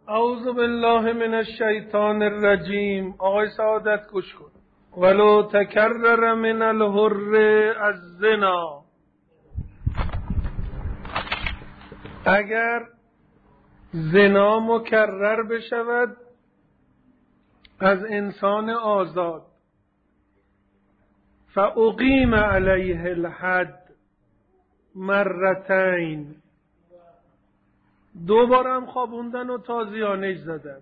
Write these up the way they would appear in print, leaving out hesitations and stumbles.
اعوذ بالله من الشیطان الرجیم. آقای سعادت گوش کن. ولو تکرر من الحر الزنا، اگر زنا مکرر بشود از انسان آزاد، فاقیم علیه الحد مرتین، دو بار هم خوابوندن و تازیانش زدن.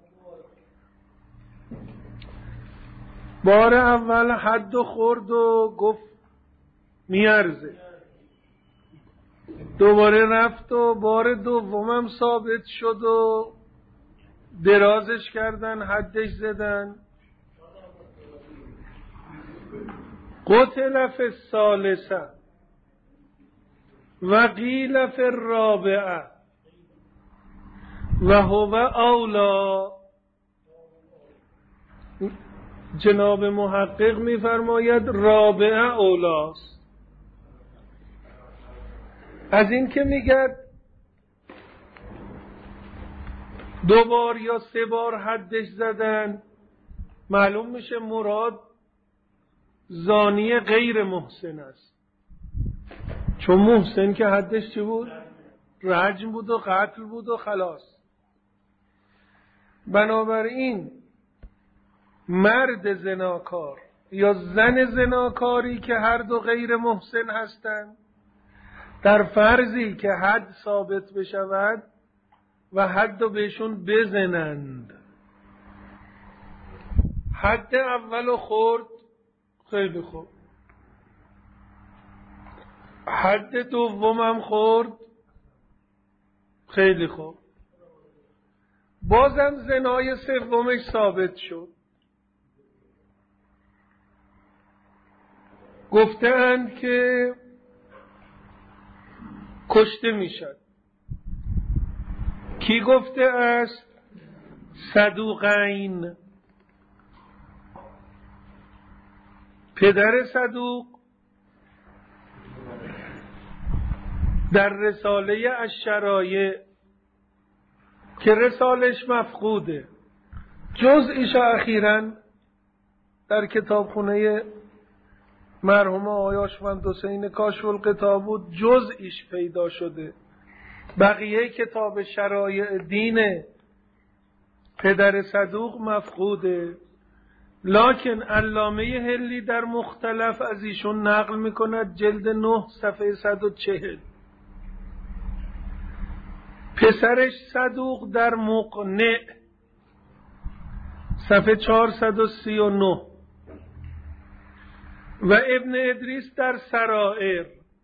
بار اول حد و خورد و گفت میارزه، دوباره رفت و بار دومم ثابت شد و درازش کردن، حدش زدن. قتل فی الثالثه و قیل فی الرابعه و هو اولا. جناب محقق میفرماید رابعه اولاست. از این که میگد دو بار یا سه بار حدش زدن، معلوم میشه مراد زانی غیر محسن است، چون محسن که حدش چی بود؟ رجم بود و قتل بود و خلاص. بنابراین مرد زناکار یا زن زناکاری که هر دو غیر محسن هستند، در فرضی که حد ثابت بشود و حد رو بهشون بزنند، حد اول خورد، خیلی خوب، حد دومم خورد، خیلی خوب، بازم زنای سومش ثابت شد، گفتند که کشته میشد. کی گفته است؟ صدوقین، پدر صدوق در رساله الشرایع که رسالش مفقوده، جزئیش اخیراً در کتابخونه مرحوم آقای آشمند حسین کاشف القطاع بود، جزئیش پیدا شده. بقیه کتاب شرایع دین پدر صدوق مفقوده، لکن علامه هلی در مختلف از ایشون نقل میکند، جلد 9 صفحه 140. پسرش صدوق در مقنع صفحه 439 و ابن ادریس در سرائر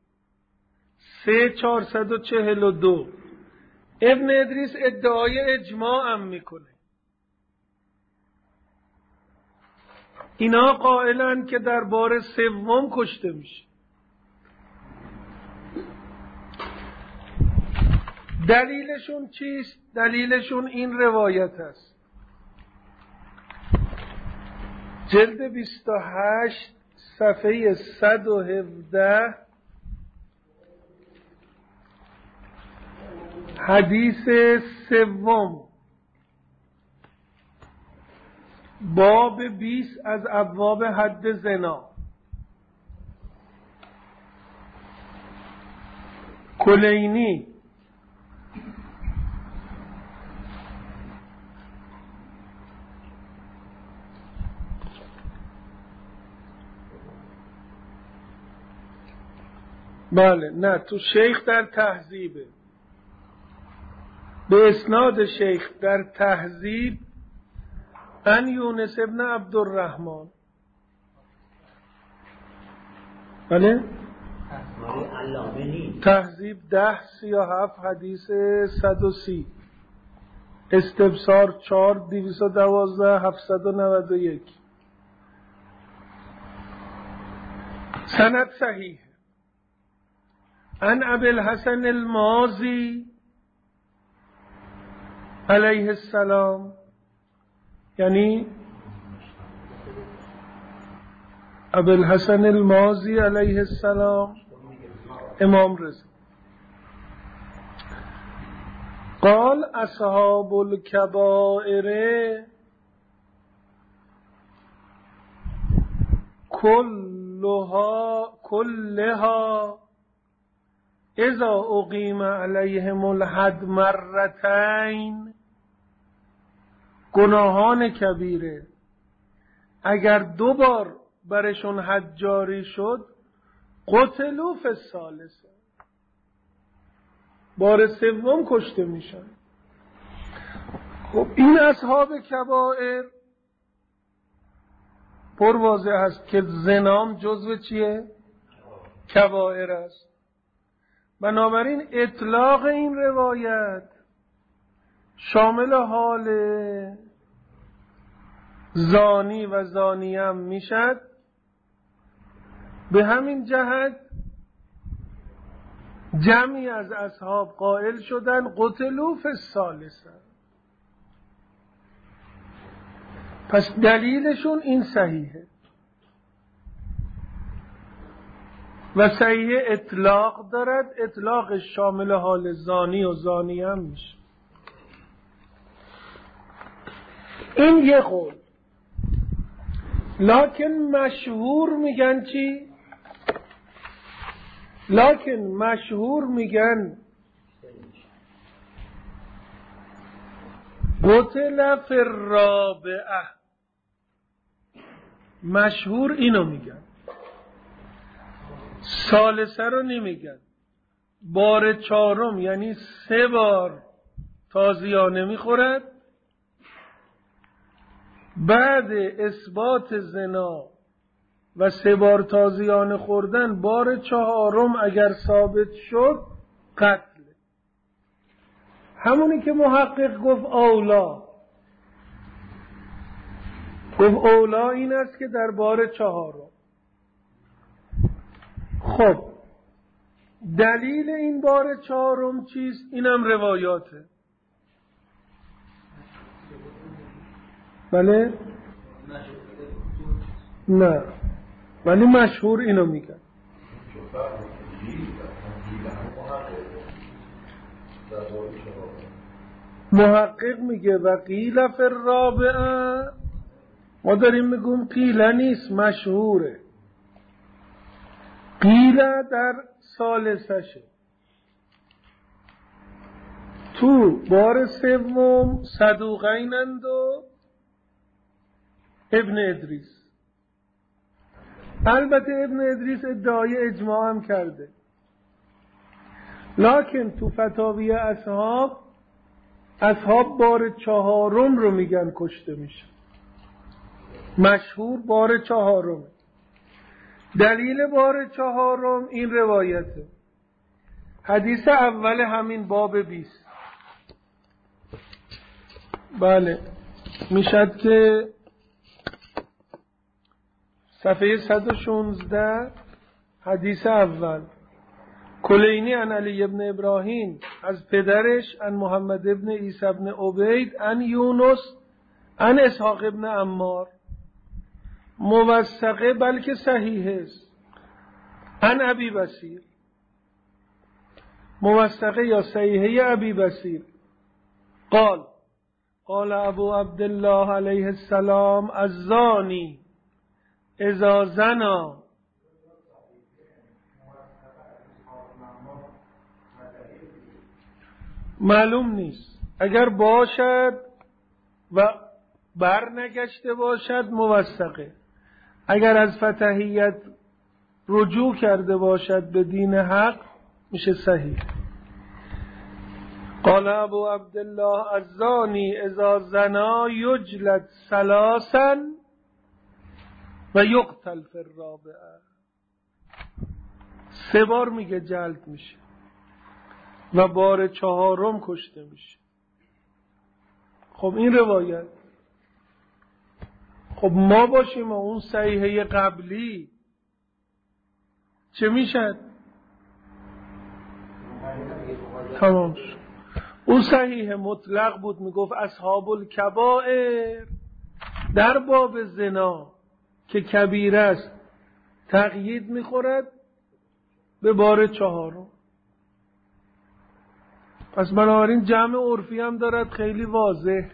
3442. ابن ادریس ادعای اجماع هم میکنه. اینا قائلن که در بار سوم کشته میشه. دلیلشون چیست؟ دلیلشون این روایت است. جلد 28 صفحه 117 حدیث سوم، باب 20 از ابواب حد زنا. کلینی بله، نه تو شیخ در تهذیبه، به اسناد شیخ در تهذیب ان یونس ابن عبدالرحمن. بله تهذیب 1037 حدیث 130، استبصار 4 212 791. سند صحیح. عن ابی الحسن المازی علیه السلام، یعنی ابی الحسن المازی علیه السلام، امام رضا، قال اصحاب الکبائر كلها اذا اقیم علیهم الحد مرتین. گناهان کبیره اگر 2 بار برشون حد جاری شد قتلوا فی الثالثه، بار 3 کشته میشن. خب این اصحاب کبائر پر واضح است که زنام جزو چیه؟ کبائر است. بنابراین اطلاق این روایت شامل حال زانی و زانیم میشد. به همین جهت جمعی از اصحاب قائل شدن قتلوا فی الثالثه. پس دلیلشون این صحیحه و صحیح اطلاق دارد، اطلاق شامل حال زانی و زانی هم میشه. این یه قول. لکن مشهور میگن چی؟ لکن مشهور میگن قتل فی الرابعه. مشهور اینو میگن، ثالثه رو نمیگن. بار 4 یعنی 3 بار تازیانه میخورد. بعد اثبات زنا و 3 بار تازیانه خوردن، بار 4 اگر ثابت شد قتل. همونی که محقق گفت اولا، گفت اولا این است که در بار 4. خب دلیل این بار 4 چیست؟ اینم روایاته. بله؟ نه، ولی مشهور اینو میگن. محقق میگه و قیل فی الرابعه. ما داریم میگم قیل نیست، مشهوره. قیل در ثالثشه. تو بار 3 صدوقینند و ابن ادریس. البته ابن ادریس ادعای اجماع هم کرده، لکن تو فتاوی اصحاب بار 4 رو میگن کشته میشه. مشهور بار 4. دلیل بار 4 این روایته. حدیث اول همین باب 20. بله میشد که صفحه 116 حدیث اول. کلینی عن علی ابن ابراهیم از پدرش، عن محمد ابن عیسی ابن عبید، عن یونس، عن اسحاق ابن عمار. موثقه بلکه صحیح است. عن ابی بصیر. موثقه یا صحیحه ابی بصیر. قال ابو عبدالله علیه السلام الزانی اذا زنا. معلوم نیست، اگر باشد و بر نگشته باشد موثقه، اگر از فتحیت رجوع کرده باشد به دین حق میشه صحیح. قال ابو عبدالله الزانی اذا زنا یجلد 3 و یقتل فی الرابعه. 3 بار میگه جلد میشه و بار 4 کشته میشه. خب این روایت. خب ما باشیم و اون صحیحه قبلی چه میشد؟ تمام شد. اون صحیح مطلق بود، میگفت اصحاب الکبائر در باب زنا که کبیره است تقیید میخورد به بار 4. پس بنابراین جمع عرفی هم دارد خیلی واضح.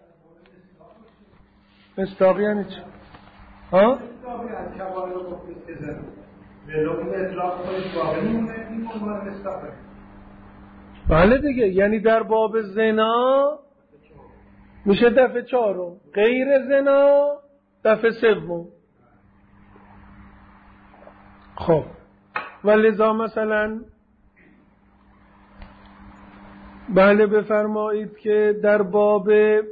مصداقی یعنی چی؟ ها؟ بله دیگه، یعنی در باب زنا میشه دفعه 4، غیر زنا دفعه 3. خب و لذا مثلا بله بفرمایید که در باب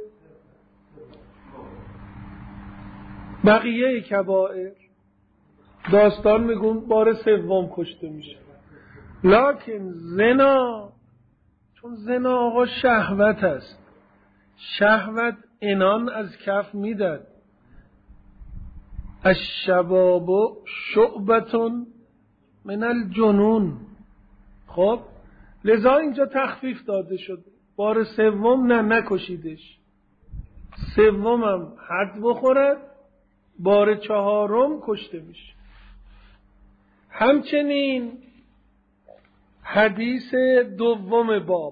بقیه کبائر داستان میگون بار 3 کشته میشه. لکن زنا، چون زنا آقا شهوت است، شهوت انان از کف میدد. الشباب شعبتون من الجنون. خب لذا اینجا تخفیف داده شد، بار 3 نه نکشیدش، 3 هم حد بخورد، بار 4 کشته میشه. همچنین حدیث 2 باب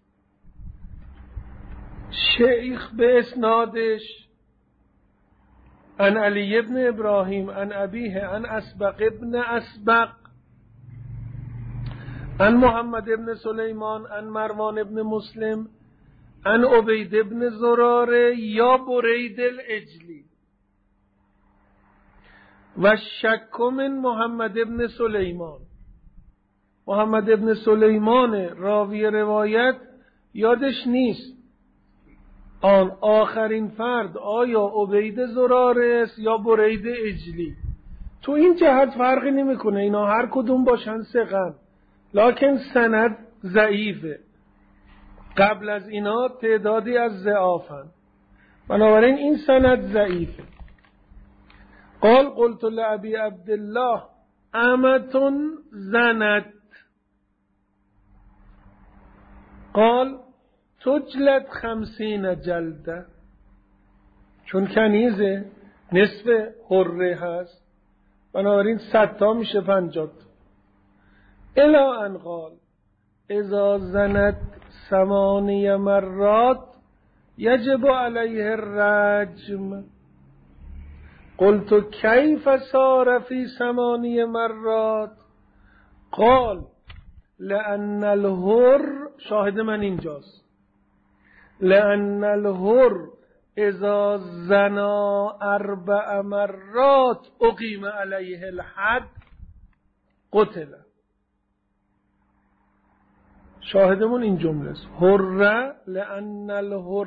شیخ به اسنادش عن علی ابن ابراهیم عن ابیه عن اسبق ابن اسبق عن محمد ابن سلیمان عن مروان ابن مسلم عن عبید ابن زراره یا برید الاجلی و شک من محمد ابن سلیمان. محمد ابن سلیمان راوی روایت یادش نیست آن آخرین فرد آیا عبید زراره است یا برید اجلی. تو این جهت فرقی نمیکنه، اینا هر کدوم باشن ثقه، لکن سند ضعیفه. قبل از اینا تعدادی از ضعافن، بنابراین این سند ضعیفه. قال قلت لأبي عبدالله امة زنت قال تجلد 50 جلده، چون کنیزه نصف حره هست، بنابراین 100 تا میشه 50. الا ان قال اذا زنت 8 مرات یجب علیه الرجم. قلت کیف صار فی 8 مرات؟ قال لأن الحر، شاهد من اینجاست، لأن الحر اذا زنا 4 مرات اقیم علیه الحد قتل. شاهدمون این جمله است، حر لأن الحر،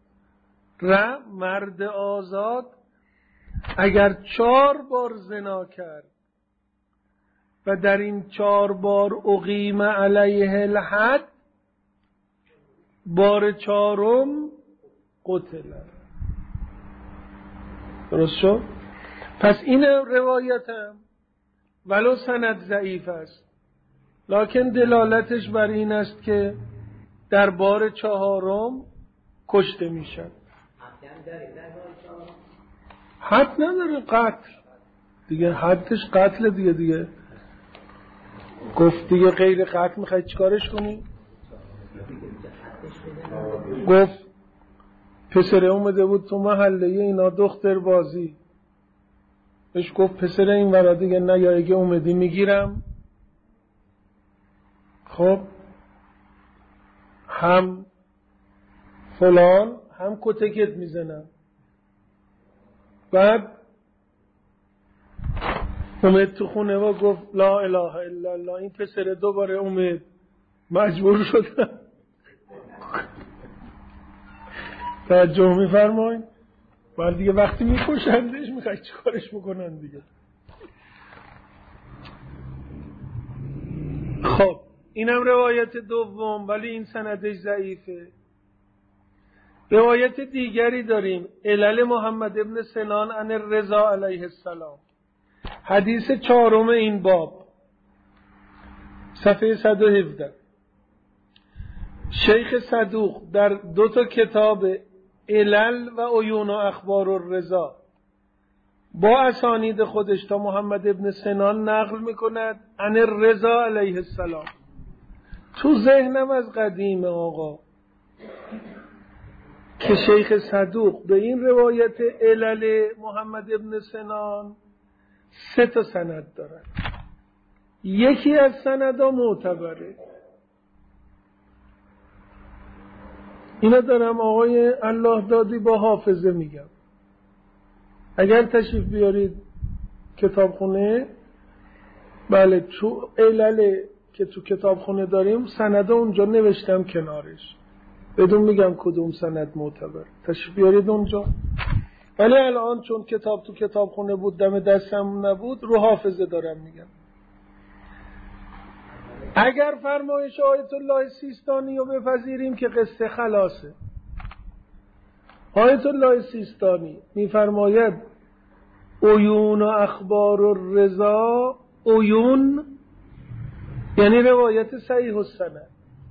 مرد آزاد اگر 4 بار زنا کرد و در این 4 بار اقیم علیه الحد، بار 4 قتل. درست شد؟ پس این روایتم ولو سند ضعیف است، لکن دلالتش بر این است که در بار 4 کشته میشن. حد نداره، قتل دیگه، حدش قتل دیگه گفت دیگه غیر قتل میخوای چیکارش کنی؟ گفت پسره اومده بود تو محله اینا دختر بازی، بهش گفت پسره این ورا دیگه نه، یا اگه اومدی میگیرم. خب هم فلان هم کتکت میزنم. بعد اومد تو خونه و گفت لا اله الا الله. این پسر دوباره اومد، مجبور شدم. توجه میفرمایید؟ بعد دیگه وقتی میکشندش میخوای چیکارش بکنن دیگه. خب اینم روایت دوم، ولی این سندش ضعیفه. روایت دیگری داریم، علل محمد ابن سنان عن الرضا علیه السلام، حدیث 4 این باب، صفحه 117. شیخ صدوق در 2 کتاب علل و عیون و اخبار الرضا با اسانید خودش تا محمد ابن سنان نقل میکند عن الرضا علیه السلام. تو ذهنم از قدیم آقا که شیخ صدوق به این روایت علل محمد ابن سنان 3 سند دارن. یکی از سندها معتبره. اینا دارم آقای الله دادی با حافظه میگم. اگر تشریف بیارید کتابخونه، بله تو علل که تو کتابخونه داریم سنده اونجا نوشتم کنارش، بدون میگم کدوم سند معتبر. تشریف بیارید اونجا. ولی الان چون کتاب تو کتابخونه بود دم دستم نبود، رو حافظه دارم میگم. اگر فرمایش آیت الله سیستانی رو بپذیریم که قصه خلاصه. آیت الله سیستانی میفرماید عیون و اخبار الرضا، عیون یعنی روایت صحیح السند،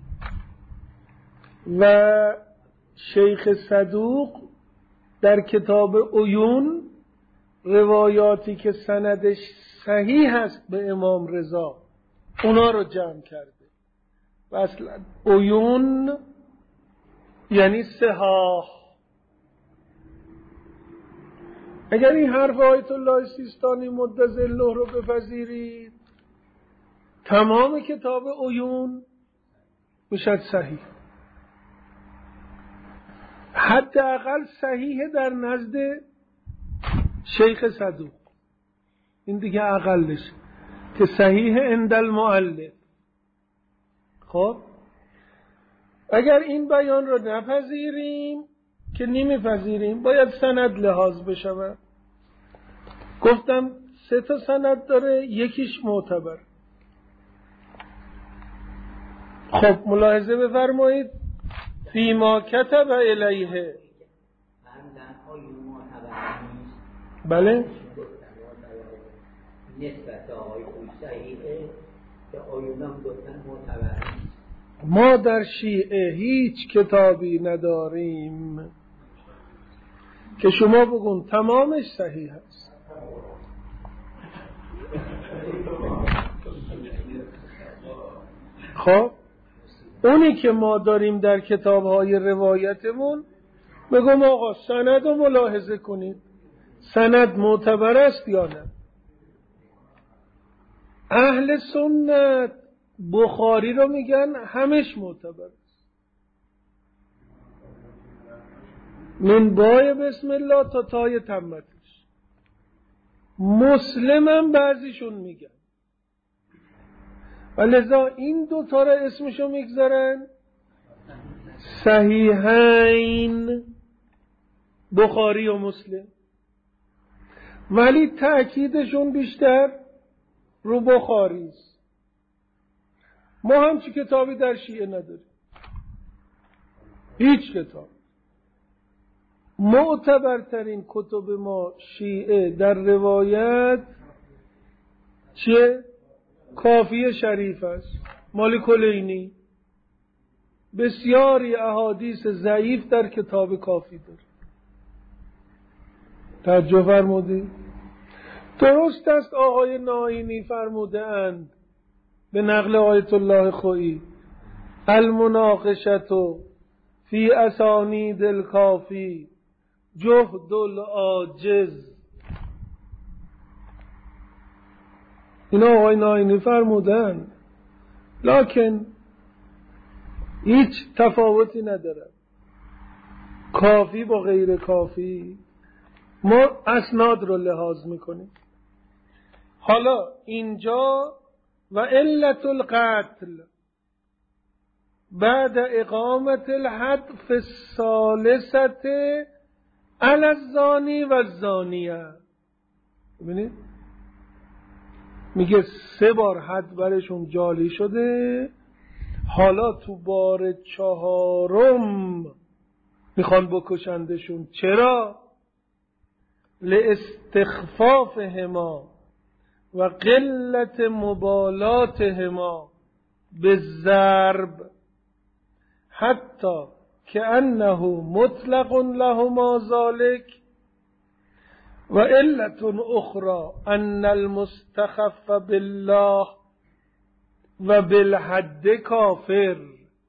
و شیخ صدوق در کتاب عیون روایاتی که سندش صحیح هست به امام رضا اونا رو جمع کرده. و اصلا عیون یعنی صحاح. اگر این حرف آیت الله سیستانی مدظله رو بپذیرید، تمام کتاب عیون میشد صحیح، حداقل صحیح در نزد شیخ صدوق. این دیگه اقلش که صحیح عند المؤلف. خب اگر این بیان رو نپذیریم که نمیپذیریم، باید سند لحاظ بشود. گفتم 3 سند داره، یکیش معتبر. خب ملاحظه بفرمایید فیما کتب الیه. بله نسبت آقای صحیحه که آیونم گفتن معتبر. ما در شیعه هیچ کتابی نداریم که شما بگون تمامش صحیح است. خب اونی که ما داریم در کتاب‌های روایتمون، بگم آقا سند رو ملاحظه کنید، سند معتبر است یا نه. اهل سنت بخاری رو میگن همش معتبر است، من بای بسم الله تا تای تمتش. مسلم هم بعضیشون میگن، و لذا این 2 را اسمشو میگذارن صحیحین، بخاری و مسلم، ولی تأکیدشون بیشتر رو بخاری است. ما همچی کتابی در شیعه نداریم، هیچ کتاب. معتبرترین کتب ما شیعه در روایت چیه؟ کافی شریف است، مال کلینی. بسیاری احادیث ضعیف در کتاب کافی داره. توجه فرمودید؟ درست است آقای ناینی فرموده اند به نقل آیت الله خویی المناقشة فی اسانید الکافی جهد العاجز. اینا آقای ناینی فرمودن، لکن هیچ تفاوتی نداره کافی با غیر کافی. ما اسناد رو لحاظ میکنیم. حالا اینجا و علت القتل بعد اقامت الحد فی الثالثه علی الزانی و الزانیه. ببینید میگه 3 بار حد برشون جاری شده، حالا تو بار 4م میخوان بکشندشون. چرا؟ لاستخفافهما و قلت مبالاتهما بالضرب حتی كأنه مطلق لهما ذلك. و علت اخرى ان المستخف بالله و بالحد کافر.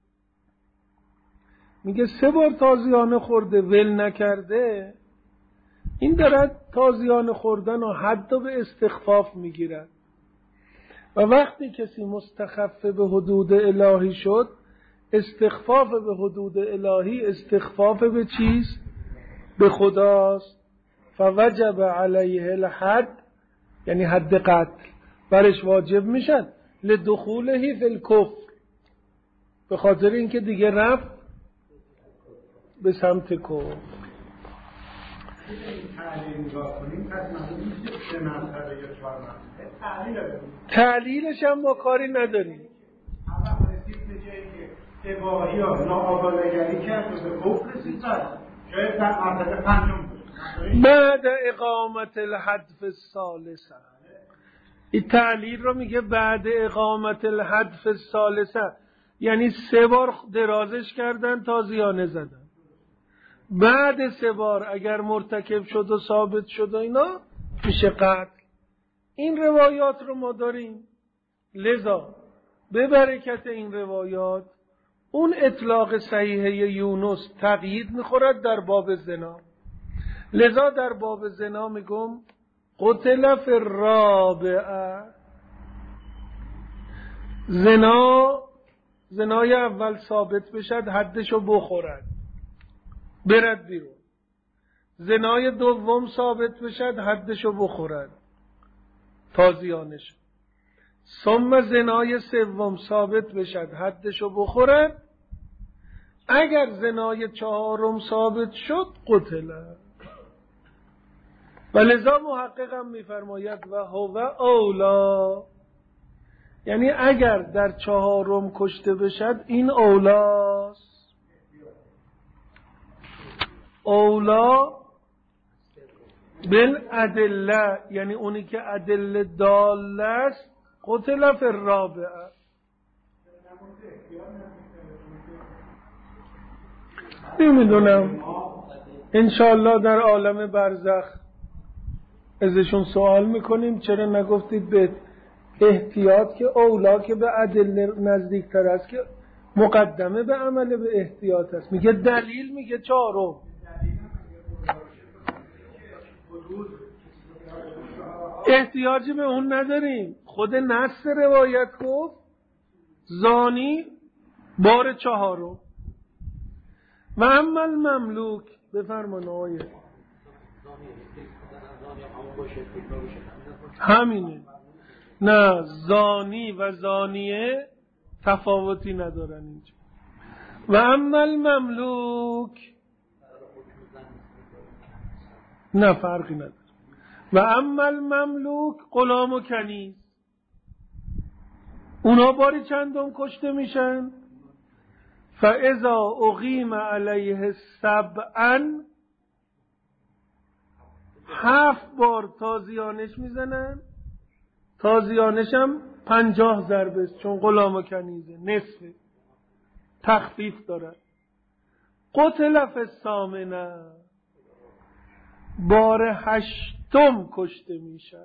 میگه 3 بار تازیانه خورده ول نکرده، این دارد تازیانه خوردن و حد به استخفاف میگیرد. و وقتی کسی مستخف به حدود الهی شد، استخفاف به حدود الهی استخفاف به چیست؟ به خداست. فوجب علیه الحد، یعنی حد قتل برش واجب میشد، لدخوله فی الکفر، به خاطر اینکه دیگه رفت به سمت کفر. تعلیلش هم ما کاری نداریم. تباهی ها ناآگاهی کرد و به کفر رسید، شاید در مرتبه 5 بعد اقامت الحد الثالثه. این تعلیل رو میگه بعد اقامت الحد الثالثه، یعنی 3 بار درازش کردن تازیانه زدن، بعد 3 بار اگر مرتکب شد و ثابت شد و اینا میشه قتل. این روایات رو ما داریم، لذا به برکت این روایات اون اطلاق صحیحه یونس تقیید میخورد در باب زنا. لذا در باب زنا میگم قتل فی الرابعه. زنای اول ثابت بشد حدشو بخورد برد بیرون، زنای دوم ثابت بشد حدشو بخورد تازیانش، ثم زنای سوم ثابت بشد حدشو بخورد، اگر زنای 4م ثابت شد قتل. و لذا محققم میفرماید و هو اولا، یعنی اگر در 4م کشته بشد این اولاست. اولا بالادله، یعنی اونی که ادله داله است، قتل فی الرابعه. نمیدونم، انشاءالله در عالم برزخ ازشون سوال میکنیم چرا نگفتید به احتیاط، که اولا که به ادله نزدیکتر است که مقدمه به عمل به احتیاط است. میگه دلیل، میگه 4م. احتیاجی به اون نداریم، خود نص روایت گفت زانی بار 4م. و اما المملوک، بفرمان آیه همینه. نه، زانی و زانیه تفاوتی ندارن اینجا. و اما المملوک، نه فرقی نداره. و اما المملوک غلام و کنیز، اونا باری چندم کشته میشن؟ فاذا اقیم علیه 7، 7 بار تازیانش میزنن، تازیانش هم 50 ضربه است، چون غلام و کنیزه نصفه، تخفیف داره. قتل فی الثامنه، بار 8م کشته میشه.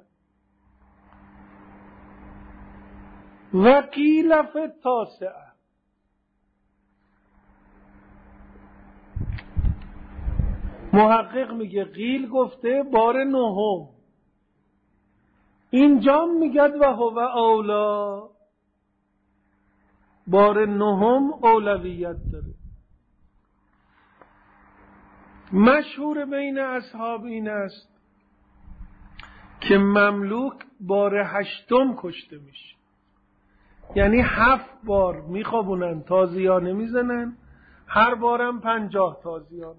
و قیل فی التاسعه، محقق میگه قیل گفته بار 9م، اینجا میگد و هو اولا، بار 9م اولویت داره. مشهور بین اصحاب این است که مملوک بار 8م کشته میشه، یعنی 7 بار میخوابونن تازیانه میزنن، هر بارم 50 تازیانه،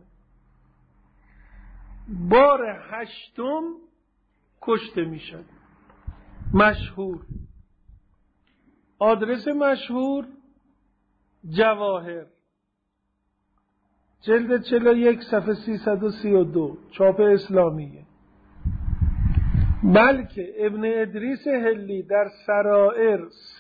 بار 8م کشته میشن. مشهور، آدرس مشهور جواهر، جلد 41 صفحه 332، چاپ اسلامیه. بلکه ابن ادریس هلی در سرائر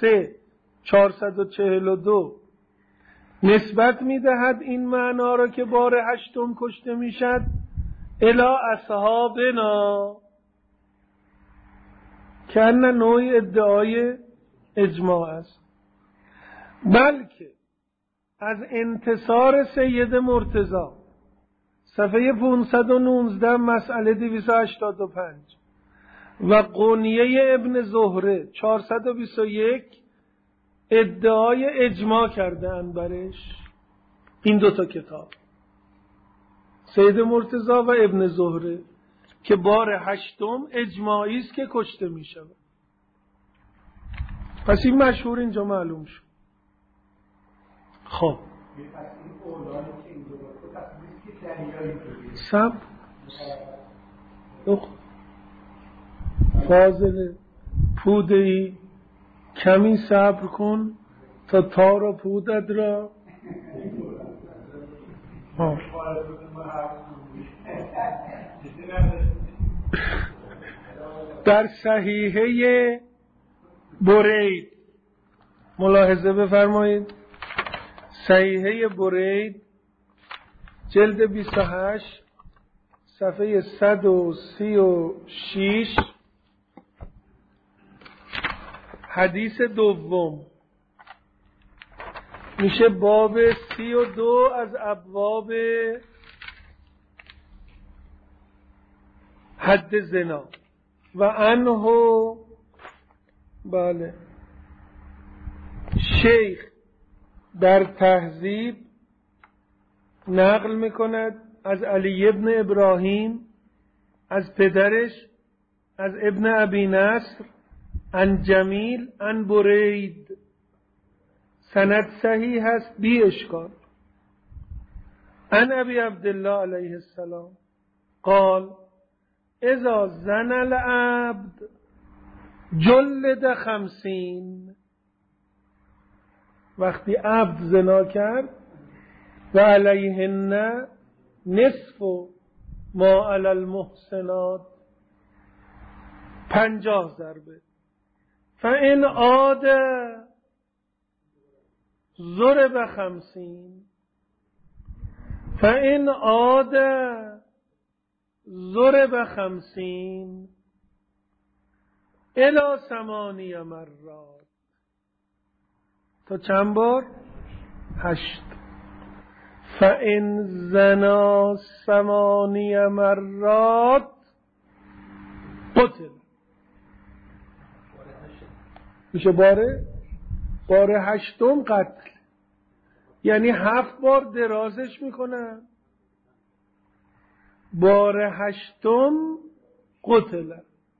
3/442 نسبت میدهد این معنا را که بار 8م کشته میشد الی اصحابنا، که ان نوعی ادعای اجماع است. بلکه از انتصار سید مرتضی صفحه 519 مسئله 285 و قونیه ابن زهره 421 ادعای اجماع کردن برش. این دوتا کتاب سید مرتضی و ابن زهره که بار 8 اجماعی است که کشته می شود. پس این مشهور اینجا معلوم شد. خب سب فاضل پودهی کمی صبر کن تا تار و پودت را در صحیحه برید ملاحظه بفرمایید. صحیحه برید جلد 28 صفحه 136 حدیث دوم میشه باب 32 از ابواب حد زنا و عنه. بله شیخ در تهذیب نقل میکند از علی ابن ابراهیم از پدرش از ابن ابی نصر عن جمیل عن برید. سند صحیح هست بی اشکال. عن ابی عبدالله علیه السلام قال اذا زن العبد جلد 50. وقتی عبد زنا کرد و علیهن نصف ما علی المحسنات 50 ضربه. فإن عاد ضرب 50. فإن عاد ضرب 50 الی 8 مرات. تا چند بار؟ 8. فإن زنا 8 مرات قتل. میشه بار 8 قتل، یعنی 7 بار درازش میکنن، بار 8 قتل.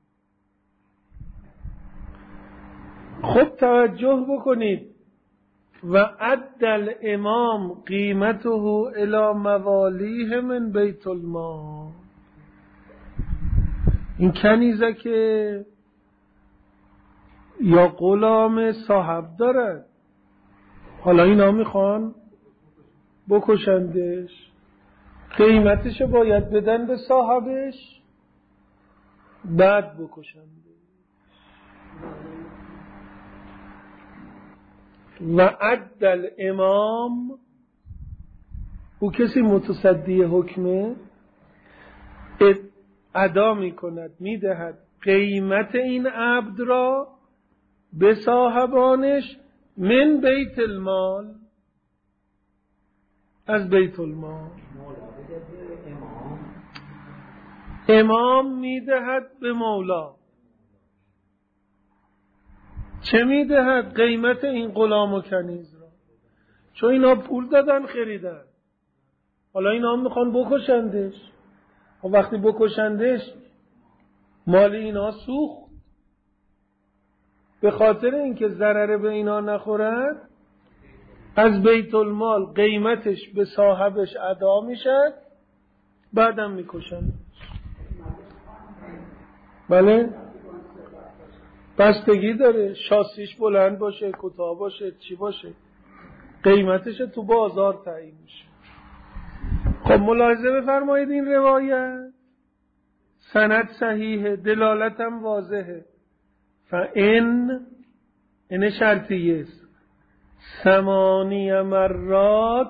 خب توجه بکنید. و عد الامام قیمته الی موالیه من بیت المال. این کنیزه که یا غلام صاحب دارد، حالا اینا میخوان بکشندش، قیمتش باید بدن به صاحبش بعد بکشندش. و عد الامام، او کسی متصدی حکمه، ادا میکند، میدهد قیمت این عبد را به صاحبانش من بیت المال، از بیت المال. امام میدهد به مولا. چه میدهد؟ قیمت این غلام و کنیز را، چون اینا پول دادن خریدن، حالا اینا میخوان بکشندش. و وقتی بکشندش مال اینا سوخت، به خاطر اینکه ضرر به اینا نخورد از بیت المال قیمتش به صاحبش ادا میشد، بعدم میکشندش. بله بستگی داره، شاسیش بلند باشه، کوتاه باشه، چی باشه، قیمتش تو بازار تعیین میشه. خب ملاحظه بفرمایید این روایت سند صحیحه، دلالتم واضحه. فإن این شرطیه است، 8 مرات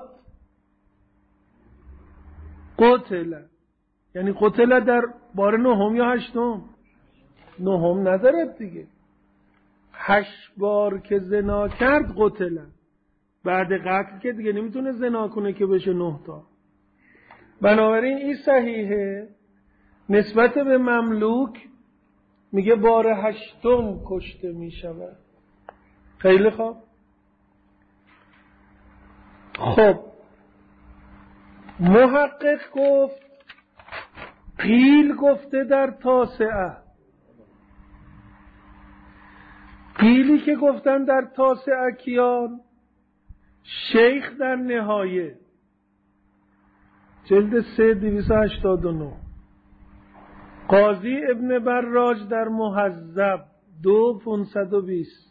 قتل، یعنی قتل در بار 9 یا 8؟ 9 ندارد دیگه. 8 بار که زنا کرد قتل. بعد قتل که دیگه نمیتونه زنا کنه که بشه 9 تا. بنابراین این صحیحه. نسبت به مملوک میگه بار 8م کشته میشود. خیلی خوب. خب محقق گفت قیل گفته در تاسعه. قیلی که گفتن در تاسعه کیان؟ شیخ در نهایه جلد 3 289، قاضی ابن براج در مهذب 2 520،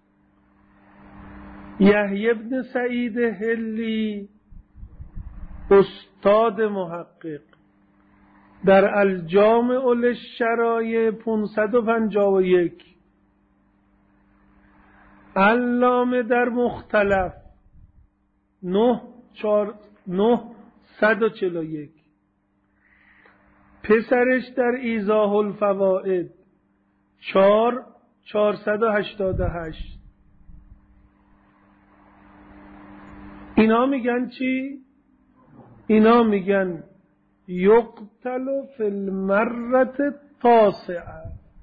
یحیی ابن سعید هلی استاد محقق در الجامع للشرایع 551، علامه در مختلف 941، پسرش در ایضاح الفوائد 488. اینا میگن چی؟ اینا میگن یقتل فی المرة تاسعه،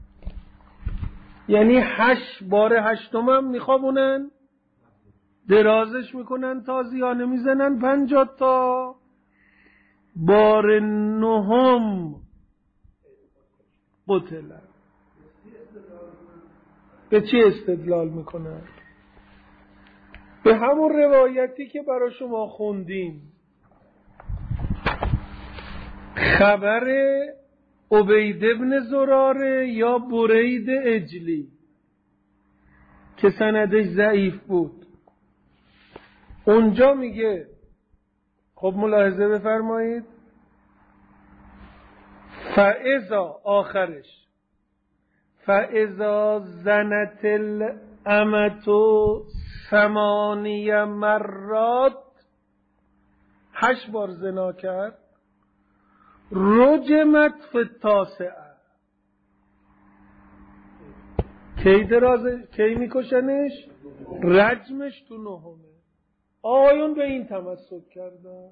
یعنی 8 بار 8م هم میخوابونن، درازش میکنن، تازیانه میزنن 50 تا، بار 9م قتلن. به چی استدلال میکنن؟ به همون روایتی که برای شما خوندیم، خبر عبید ابن زراره یا برید اجلی که سندش ضعیف بود. اونجا میگه، خب ملاحظه بفرمایید، فاذا آخرش فاذا زنت الامة 8 مرات، 8 بار زنا کرد، رجمت فی التاسعه. کی میکشنش؟ رجمش تو 9. آقایون به این تمسک کردن.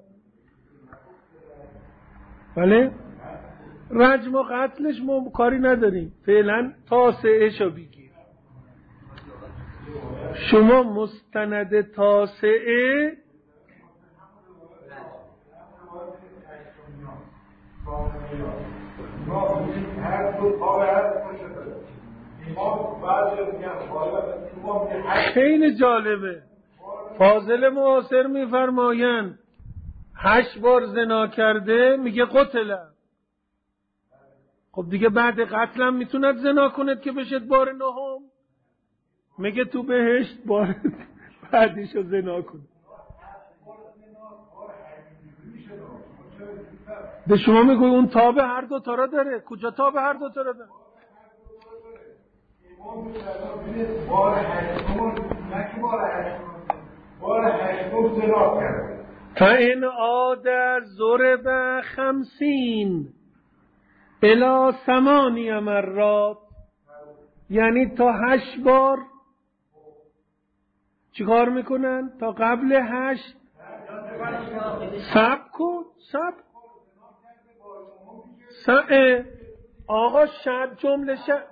بله؟ رجم و قتلش ما کاری نداریم، فعلا تاسعه شو بگیر. شما مستند تاسعه خیلی جالبه. فاضل معاصر میفرمایند 8 بار زنا کرده میگه قتله. خب دیگه بعد قتلم میتوند زنا کند که بشد بار 9. میگه تو بهشت بار بعدیشو زنا کند. به شما میگوی اون تاب هر دو تا را داره. کجا تاب هر دو تا را داره؟ فإن عاد ضرب 50 الی 8 مرات، یعنی تا 8 بار چیکار میکنن؟ تا قبل 8 صبر کن. آقا شب جمله شب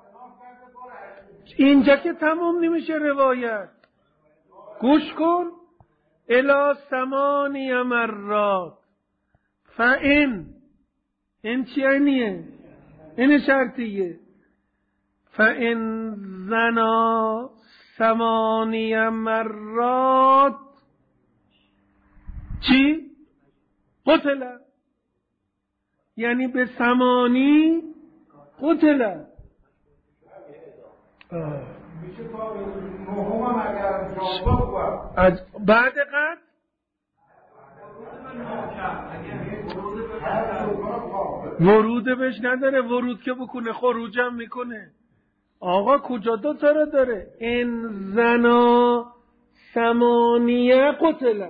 اینجا که تمام نمیشه روایت. گوش کن. الی 8 مرات. فإن این چی اینیه؟ این شرطیه. فإن زنا 8 مرات چی؟ قتل، یعنی به 8 قتل. بعد قتل ورود بهش نداره. ورود که بکنه خروجم میکنه. آقا کجا 2 تا رو داره؟ این زنا 8 قتل.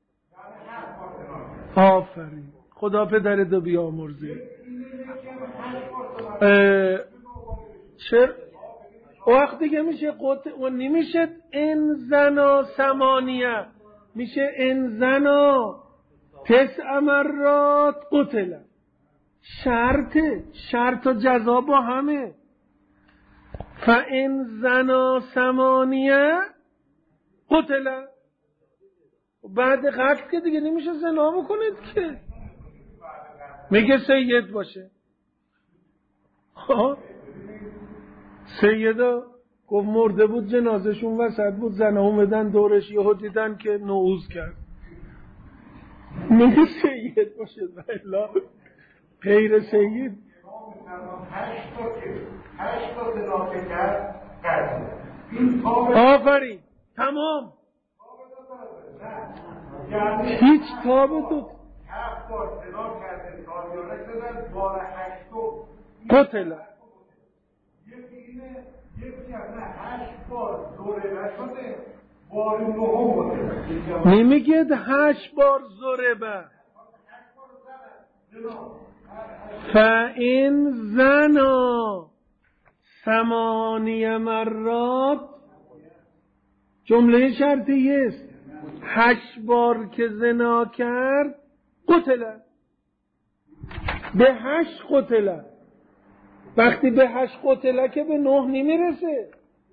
آفرین، خدا پدر دو بیامرزه. وقت دیگه میشه و نمیشه ان زنا ثمانیه، میشه ان زنا 9 مرات قتل. شرط و جزا با همه. فان زنا 8 قتل. بعد قتل که دیگه نمیشه زنا بکنید که، میگه سید باشه. سیدا گفت مرده بود، جنازشون وسط بود، زنها اومدن دورش، یهو دیدن که نعوذ کرد. میگه سید باشه. والله غیر سید 8 تا زنا کرد. آفرین تمام. هیچ تابه تو 7 بار زنا کرده، تاریانه شدن، بار 8 قتل. یکی از نه 8 بار زوره نشده، بار 9 بوده. نمیگه 8 بار ضربه. فإن زنا 8 مرات، جمله شرطی است. 8 بار که زنا کرد قتل. به 8 قتل. وقتی به 8 قتل که به 9 نمیرسه.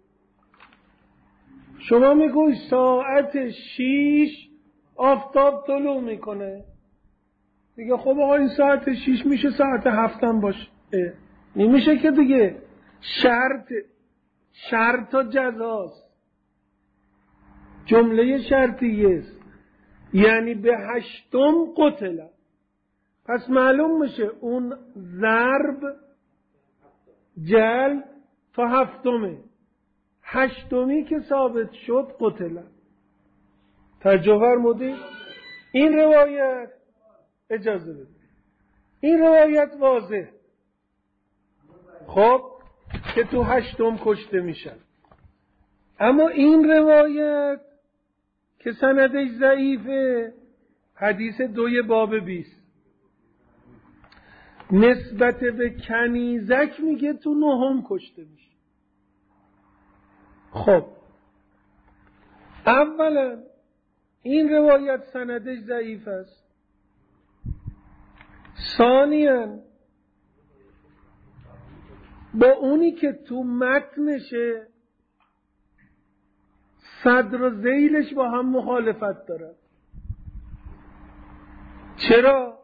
شما میگوی ساعت 6 آفتاب طلوع میکنه، دیگه خب آقا این ساعت 6 میشه ساعت 7 هم باشه. نمیشه که دیگه. شرط و جزاست. جمله شرطی است، یعنی به 8 قتل. پس معلوم میشه اون ضرب جل تا 7، 8 که ثابت شد قتل. توجه فرمودید؟ این روایت، اجازه بده، این روایت واضح خب که تو 8 کشته میشن. اما این روایت که سندش ضعیفه، حدیث 2 باب 20 نسبت به کنیزک میگه تو 9 کشته میشه. خب اولا این روایت سندش ضعیف است. ثانیاً با اونی که تو متنشه صدر و ذیلش با هم مخالفت دارد. چرا؟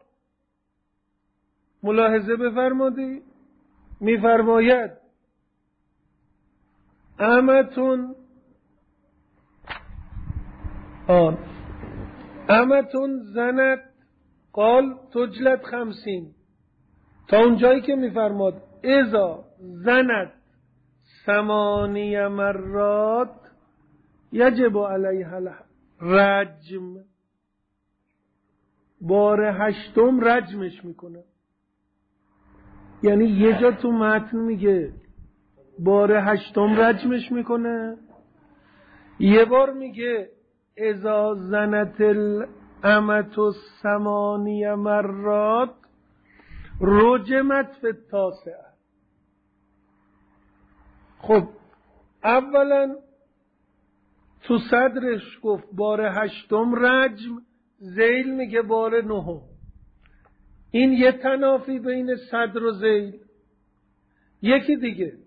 ملاحظه بفرمایید. میفرماید امتون زنت قال تجلد 50 تا اونجایی که میفرماد اذا زنت 8 مرات یجب علیها رجم. بار 8 رجمش میکنه. یعنی یه جا تو متن میگه بار 8 رجمش میکنه، یه بار میگه اذا زنت الامت 8 مرات رجمت فی التاسعه. خب اولا تو صدرش گفت بار 8 رجم، ذیل میگه بار 9. این یه تنافی بین صدر و ذیل. یکی دیگه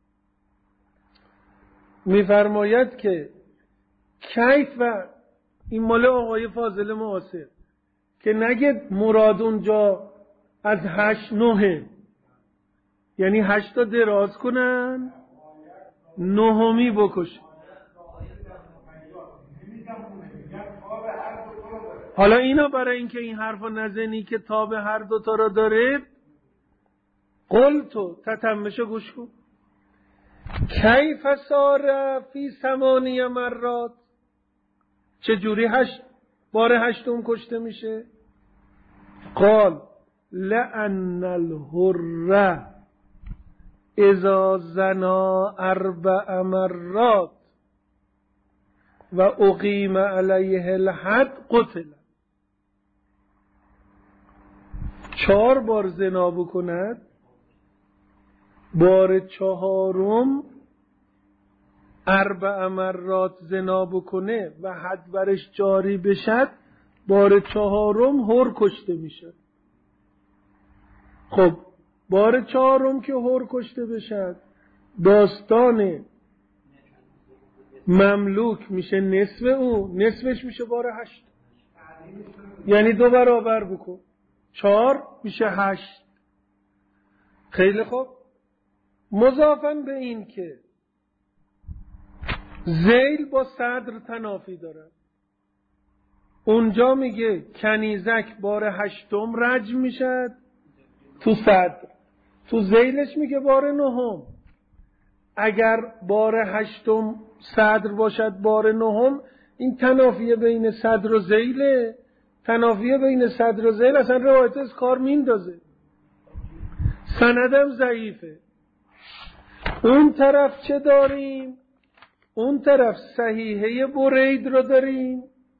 میفرماید که کیف، این مال آقای فاضل معاصر، که نگه مراد اونجا از 8 9، یعنی 8 تا دراز کنن 9 بکشه. حالا اینا برای اینکه این حرفا نزنی که تاب هر 2 تا را داره، قلتو تتمشو گوش کن. کیف صار فی 8 مرات، چجوری بار 8 کشته میشه؟ قال لأن الحر اذا زنا 4 مرات و اقیم علیه الحد قتل. 4 بار زنا بکند، بار 4 4 مرات زنا بکنه و حد برش جاری بشد، بار 4 حر کشته میشه. خب بار 4 که حر کشته بشد، داستان مملوک میشه نصف او، نصفش میشه بار 8، یعنی 2 برابر بکن، 4 میشه 8. خیلی خوب. مضافاً به این که ذیل با صدر تنافی داره، اونجا میگه کنیزک بار 8 رجم میشد تو صدر، تو ذیلش میگه بار 9. اگر بار 8 صدر باشد بار 9، این تنافی بین صدر و ذیله. تنافی بین صدر و ذیل اصلا روایت از کار میندازه، سندم ضعیفه. اون طرف چه داریم؟ اون طرف صحیحه برید رو داریم،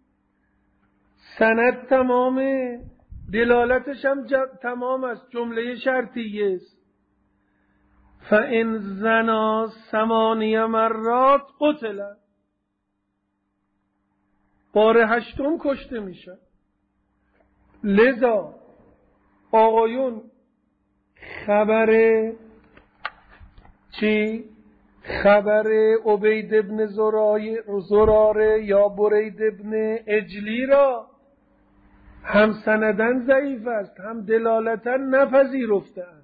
سند تمامه، دلالتش هم تمام است، جمله شرطیه است. فَإِنْ زَنَا 8 مرات قتل، بار 8 کشته میشه. لذا آقایون خبر چی؟ خبر عبید ابن زراره یا برید ابن اجلی را هم سندن ضعیف است، هم دلالتا نپذیرفتند.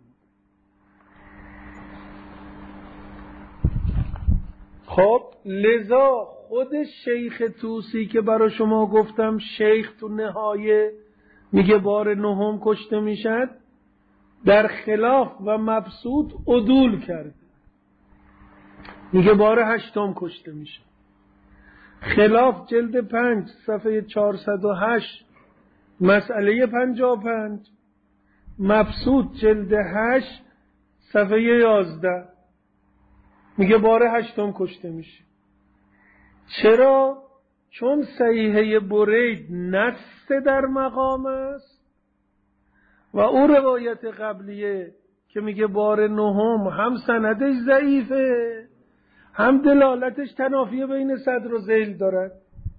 خب لذا خود شیخ توسی که برای شما گفتم، شیخ تو نهایه میگه بار 9 کشته میشد، در خلاف و مبسوط عدول کرد، میگه بار 8 کشته میشه. خلاف جلد 5 صفحه 408 مسئله 55، مبسوط جلد 8 صفحه 11 میگه بار 8 قشته میشه. چرا؟ چون صحیحه برید نص در مقام است و او روایت قبلیه که میگه بار 9 هم سندش ضعیفه، هم دلالتش تنافی بین صدر و ذیل دارد.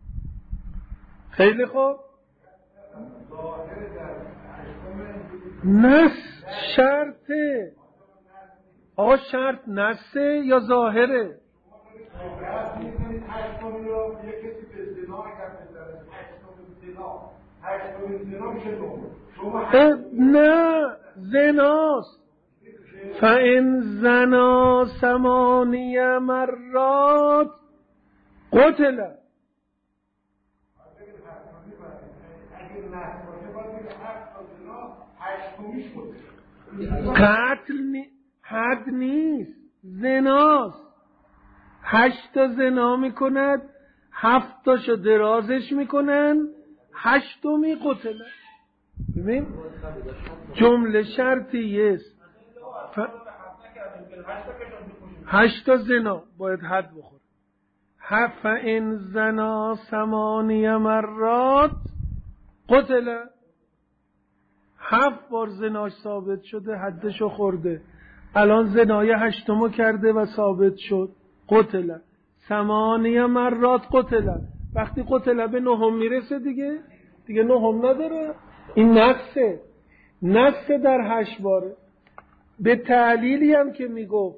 خیلی خوب. نص شرطه. آقا شرط نصه یا ظاهره؟ نه، زناست. فَإِنْ زَنَا 8 مرات قتل. قتل حد نیست، زناست. 8 زنا میکند، 7 درازش میکنن، 8 قتل. ببین جمله شرطی است. 8 زنا باید حد بخوره. فَإِنْ زَنَا 8 مرات قتل. 7 بار زناش ثابت شده، حدشو خورده. الان زنای 8 کرده و ثابت شد، قتل. 8 مرات قتل. وقتی قتل به 9 میرسه دیگه 9 نداره. این نقصه در 8 باره. به تعلیلی هم که میگفت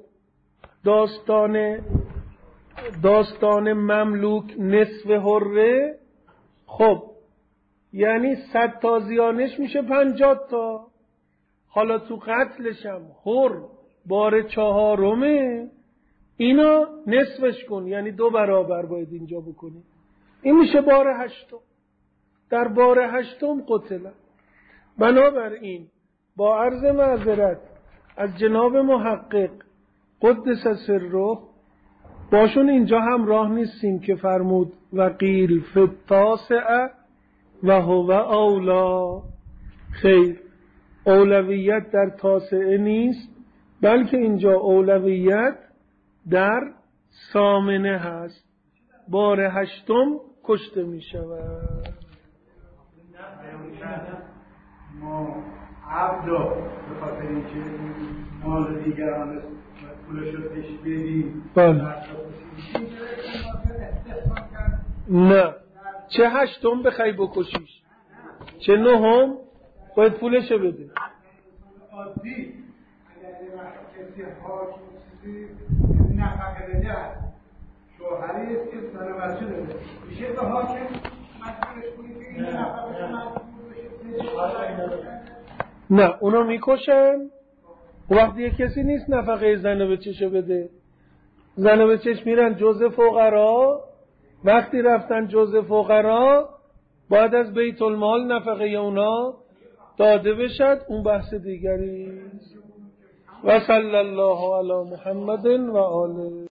داستان مملوک نصف حره، خب یعنی 100 تا زیانش میشه 50 تا. حالا تو قتلش هم حر بار 4، اینا نصفش کن، یعنی 2 برابر باید اینجا بکنی. این میشه بار 8. در بار 8 قتل. بنابراین با عرض معذرت از جناب محقق قدس سره باشون اینجا همراه نیستیم که فرمود و قیل فی التاسع و هو اولا. خیر، اولویت در تاسعه نیست، بلکه اینجا اولویت در ثامنه هست. بار 8 کشته می شود. ما عبد به خاطر اینکه مال دیگران پولشو پیش بدی بله. نه چه 8 بخوای بکشیش، چه 9 باید پولشو بده. عادی اگر یه وقت کسی حاکم چیزی نفقه بده شوهری است که سر مسئول بده میشه به حاکم مسئولش کنی که این نفقه نه اونو میکشن. وقتی یه کسی نیست نفقه زن به چشو بده، زن به چش میرن جزء فقرا. وقتی رفتن جزء فقرا باید از بیت المال نفقه اونا داده بشد، اون بحث دیگری. و صلی الله علی محمد و آله.